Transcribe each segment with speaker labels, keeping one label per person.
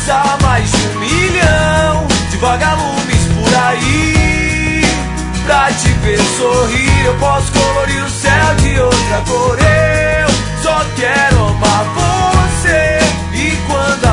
Speaker 1: caçar mais de 1 milhão de vagalumes por aí. Pra te ver sorrir, eu posso colorir o céu de outra cor. Eu só quero amar você. E quando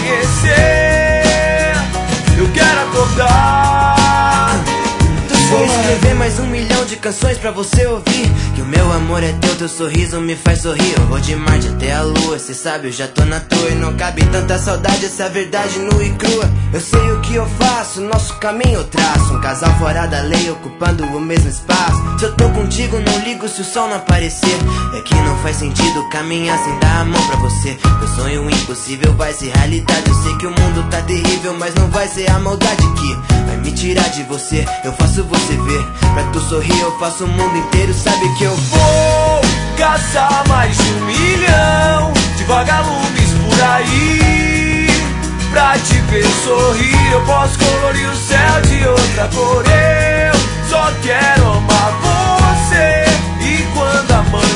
Speaker 1: amanhecer, eu quero acordar.
Speaker 2: Vou escrever mais 1 milhão de canções pra você ouvir. Que o meu amor é teu sorriso me faz sorrir. Eu vou de Marte até a lua, cê sabe, eu já tô na tua. E não cabe tanta saudade, essa verdade nua e crua. Eu sei o que eu faço, nosso caminho eu traço. Um casal fora da lei, ocupando o mesmo espaço. Se eu tô contigo, não ligo se o sol não aparecer. É que não faz sentido caminhar sem dar a mão pra você. Meu sonho impossível vai ser realidade. Eu sei que o mundo tá terrível, mas não vai ser a maldade que vai me tirar de você. Eu faço você ver, pra tu sorrir eu faço o mundo inteiro. Sabe que eu
Speaker 1: vou caçar mais de 1 milhão de vagalumes por aí. Pra te ver sorrir, eu posso colorir o céu de outra cor. Eu só quero amar você. E quando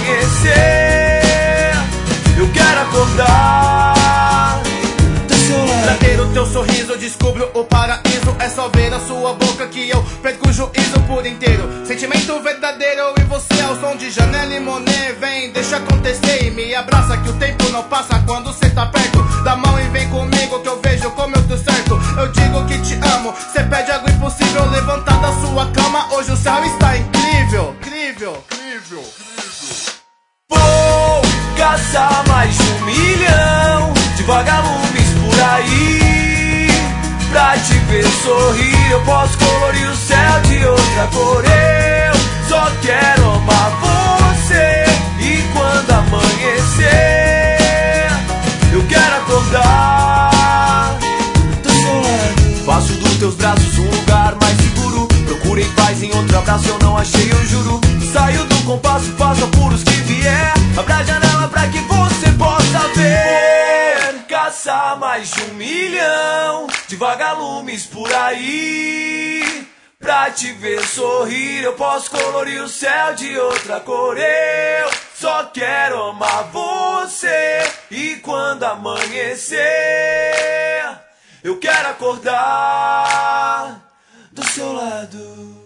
Speaker 1: amanhecer, eu quero acordar do seu lado.
Speaker 3: Pra ter o teu sorriso eu descubro o paraíso. É só ver a sua boca que eu perco o juízo por inteiro. Sentimento verdadeiro, eu e você ao som de Janelle e Monet. Vem, deixa acontecer e me abraça, que o tempo não passa quando cê tá perto. Dá a mão e vem comigo que eu vejo como eu tô certo. Eu digo que te amo, cê pede algo impossível. Levantar da sua cama, hoje o céu está incrível. Incrível, incrível, incrível.
Speaker 1: Vou caçar mais de 1 milhão de vagalumes por aí. Pra te ver sorrir, eu posso colorir o céu de outra cor. Eu só quero amar você. E quando amanhecer, eu quero acordar do seu lado. Faço dos teus braços um lugar mais seguro. Procurei paz em outro abraço, eu não achei, eu juro. Saio do compasso, faço apuros que vier. Abra a janela pra que você possa ver. Caçar mais de 1 milhão de vagalumes por aí. Pra te ver sorrir, eu posso colorir o céu de outra cor. Eu só quero amar você. E quando amanhecer, eu quero acordar do seu lado.